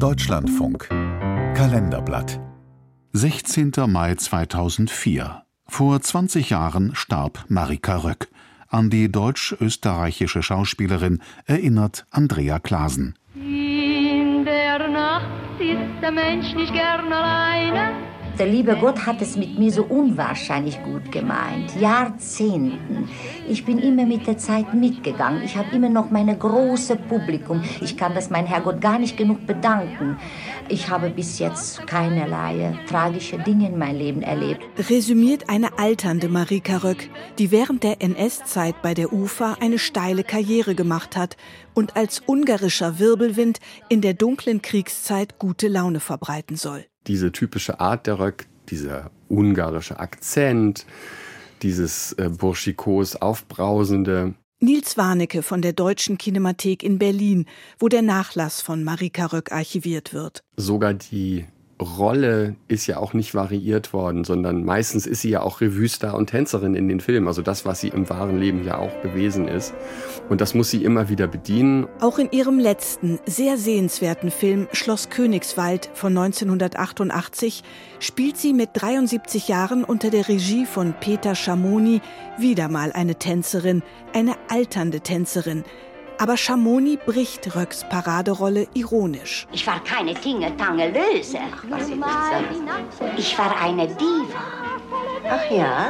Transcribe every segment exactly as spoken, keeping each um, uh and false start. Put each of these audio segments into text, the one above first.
Deutschlandfunk Kalenderblatt sechzehnter Mai zweitausendvier. Vor zwanzig Jahren starb Marika Röck. An die deutsch-österreichische Schauspielerin erinnert Andrea Clasen. In der Nacht ist der Mensch nicht gern alleine. Der liebe Gott hat es mit mir so unwahrscheinlich gut gemeint. Jahrzehnten. Ich bin immer mit der Zeit mitgegangen. Ich habe immer noch meine große Publikum. Ich kann das mein Herrgott gar nicht genug bedanken. Ich habe bis jetzt keinerlei tragische Dinge in meinem Leben erlebt. Resümiert eine alternde Marika Röck, die während der N S-Zeit bei der U F A eine steile Karriere gemacht hat und als ungarischer Wirbelwind in der dunklen Kriegszeit gute Laune verbreiten soll. Diese typische Art der Röck, dieser ungarische Akzent, dieses äh, burschikos Aufbrausende. Nils Warnecke von der Deutschen Kinemathek in Berlin, wo der Nachlass von Marika Röck archiviert wird. Sogar die Rolle ist ja auch nicht variiert worden, sondern meistens ist sie ja auch Revue-Star und Tänzerin in den Filmen. Also das, was sie im wahren Leben ja auch gewesen ist. Und das muss sie immer wieder bedienen. Auch in ihrem letzten, sehr sehenswerten Film Schloss Königswald von neunzehnhundertachtundachtzig spielt sie mit dreiundsiebzig Jahren unter der Regie von Peter Schamoni wieder mal eine Tänzerin, eine alternde Tänzerin. Aber Schamoni bricht Röcks Paraderolle ironisch. Ich war keine Tingeltangelöse. Was ist das? Ich war eine Diva. Ach ja?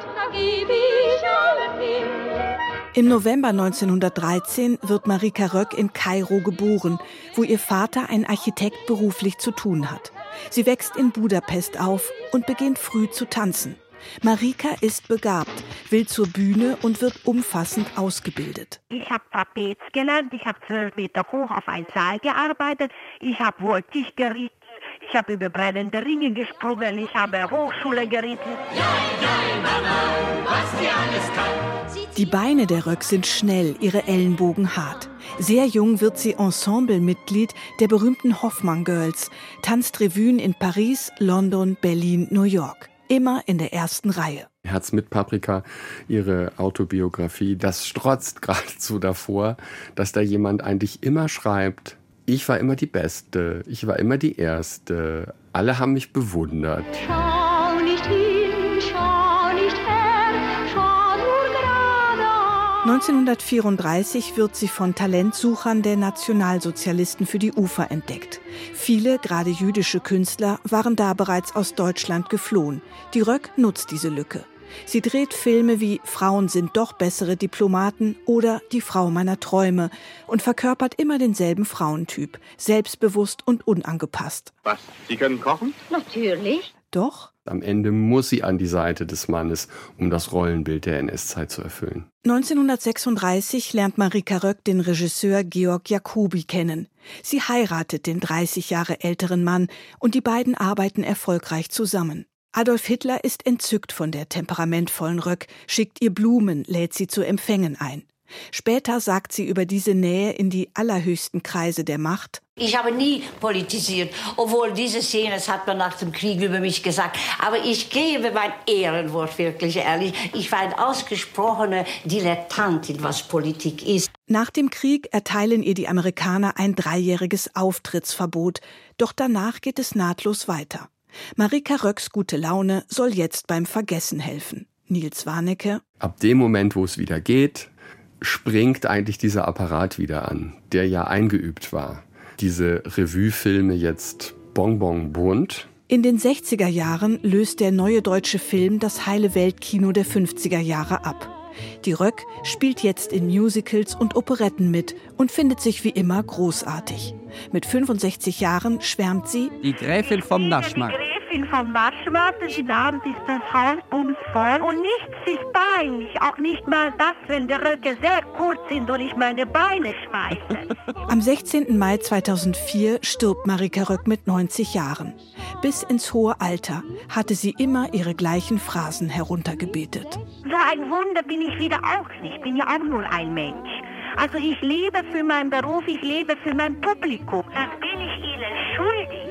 Im November neunzehnhundertdreizehn wird Marika Röck in Kairo geboren, wo ihr Vater ein Architekt beruflich zu tun hat. Sie wächst in Budapest auf und beginnt früh zu tanzen. Marika ist begabt, will zur Bühne und wird umfassend ausgebildet. Ich habe Trapez gelernt, ich habe zwölf Meter hoch auf ein Seil gearbeitet, ich habe Voltige geritten, ich habe über brennende Ringe gesprungen, ich habe Hochschule geritten. Ja, ja, Mama, was sie alles kann. Die Beine der Röck sind schnell, ihre Ellenbogen hart. Sehr jung wird sie Ensemblemitglied der berühmten Hoffmann Girls, tanzt Revuen in Paris, London, Berlin, New York. Immer in der ersten Reihe. Herz mit Paprika, ihre Autobiografie, das strotzt geradezu davor, dass da jemand eigentlich immer schreibt, ich war immer die Beste, ich war immer die Erste, alle haben mich bewundert. Schau nicht hin, schau nicht her, schau nur geradeaus. neunzehnhundertvierunddreißig wird sie von Talentsuchern der Nationalsozialisten für die U F A entdeckt. Viele, gerade jüdische Künstler, waren da bereits aus Deutschland geflohen. Die Röck nutzt diese Lücke. Sie dreht Filme wie Frauen sind doch bessere Diplomaten oder Die Frau meiner Träume und verkörpert immer denselben Frauentyp, selbstbewusst und unangepasst. Was? Sie können kochen? Natürlich. Doch am Ende muss sie an die Seite des Mannes, um das Rollenbild der N S-Zeit zu erfüllen. neunzehnhundertsechsunddreißig lernt Marika Röck den Regisseur Georg Jacobi kennen. Sie heiratet den dreißig Jahre älteren Mann und die beiden arbeiten erfolgreich zusammen. Adolf Hitler ist entzückt von der temperamentvollen Röck, schickt ihr Blumen, lädt sie zu Empfängen ein. Später sagt sie über diese Nähe in die allerhöchsten Kreise der Macht: Ich habe nie politisiert, obwohl diese Szene, das hat man nach dem Krieg über mich gesagt. Aber ich gebe mein Ehrenwort wirklich ehrlich. Ich war eine ausgesprochene Dilettantin, was Politik ist. Nach dem Krieg erteilen ihr die Amerikaner ein dreijähriges Auftrittsverbot. Doch danach geht es nahtlos weiter. Marika Röcks gute Laune soll jetzt beim Vergessen helfen. Nils Warnecke: Ab dem Moment, wo es wieder geht, springt eigentlich dieser Apparat wieder an, der ja eingeübt war. Diese Revue-Filme jetzt bonbon bunt. In den sechziger Jahren löst der neue deutsche Film das heile Weltkino der fünfziger Jahre ab. Die Röck spielt jetzt in Musicals und Operetten mit und findet sich wie immer großartig. Mit fünfundsechzig Jahren schwärmt sie: Die Gräfin vom Naschmarkt. Die Gräfin vom Naschmarkt, den Abend ist das Haus bumsvoll und nichts ist peinlich, auch nicht mal das, wenn die Röcke sehr kurz sind und ich meine Beine schmeiße. Am sechzehnten Mai zweitausendvier stirbt Marika Röck mit neunzig Jahren. Bis ins hohe Alter hatte sie immer ihre gleichen Phrasen heruntergebetet. So ein Wunder bin ich wieder auch nicht, ich bin ja auch nur ein Mensch. Also ich lebe für meinen Beruf, ich lebe für mein Publikum. Das bin ich Ihnen schuldig.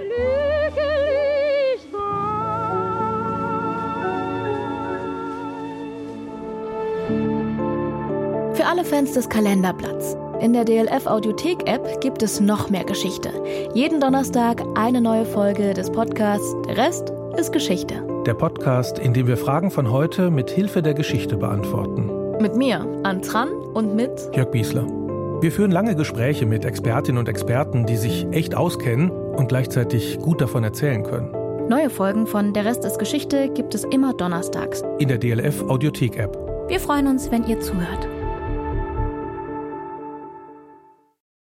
Für alle Fans des Kalenderblatts. In der D L F-Audiothek-App gibt es noch mehr Geschichte. Jeden Donnerstag eine neue Folge des Podcasts Der Rest ist Geschichte. Der Podcast, in dem wir Fragen von heute mit Hilfe der Geschichte beantworten. Mit mir, Ann Tran, und mit Jörg Biesler. Wir führen lange Gespräche mit Expertinnen und Experten, die sich echt auskennen und gleichzeitig gut davon erzählen können. Neue Folgen von Der Rest ist Geschichte gibt es immer donnerstags. In der D L F-Audiothek-App. Wir freuen uns, wenn ihr zuhört.